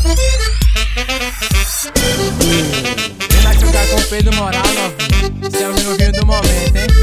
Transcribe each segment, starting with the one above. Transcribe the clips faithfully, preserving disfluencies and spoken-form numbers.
Vem machucar com Pedro Moral, novinho. Esse é o novinho do momento, hein?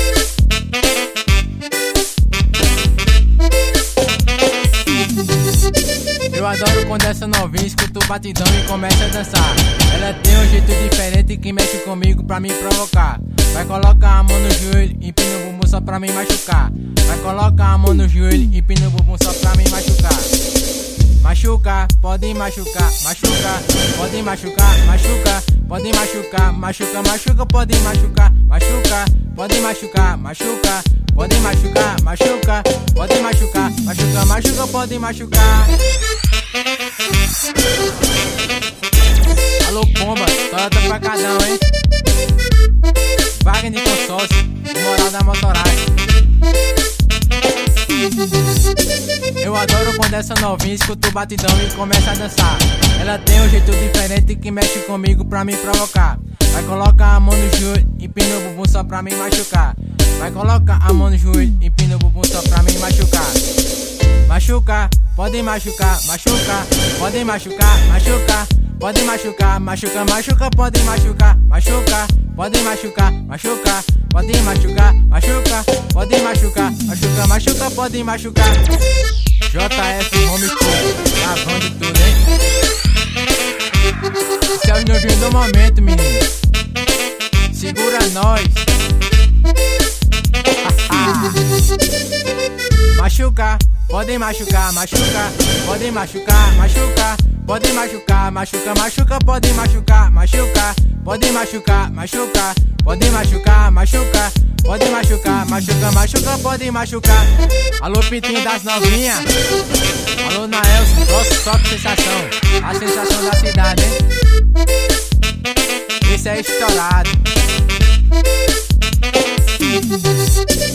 Eu adoro quando essa novinha escuta o batidão e começa a dançar. Ela tem um jeito diferente que mexe comigo pra me provocar. Vai colocar a mão no joelho, empina o bumbum só pra me machucar. Vai colocar a mão no joelho, empina o bumbum só pra me machucar. Machuca, pode machucar, machuca, pode machucar, machuca, pode machucar, machuca, machuca, pode machucar, machuca, pode machucar, machuca, pode machucar, machuca, pode machucar, machuca, machuca, pode machucar. Alô pomba, solta pra cadão, hein? Wagner Consórcio, Moral da Motoragem. Eu adoro quando essa novinha escuta o batidão e começa a dançar. Ela tem um jeito diferente que mexe comigo pra me provocar. Vai colocar a mão no joelho, empina o bumbum só pra me machucar. Vai colocar a mão no joelho, empina o bumbum só pra me machucar. Machuca, pode machucar, machuca, pode machucar, machuca, pode machucar, machuca, machuca, pode machucar, machuca, pode machucar, machuca, pode machucar, machuca, pode machucar, machuca, machuca, pode machucar. J F Home Studio, lavando tudo, hein? Esse é o novinho do momento, menino. Segura nós. Machuca, pode machucar, machuca, pode machucar, machuca, pode machucar, machuca, machuca, pode machucar, machuca, pode machucar, machuca, pode machucar, machuca, pode machucar, machuca, machuca, pode machucar. Alô pintinho das novinhas, alô Naelson, nosso top sensação, a sensação da cidade, hein? Esse é estourado.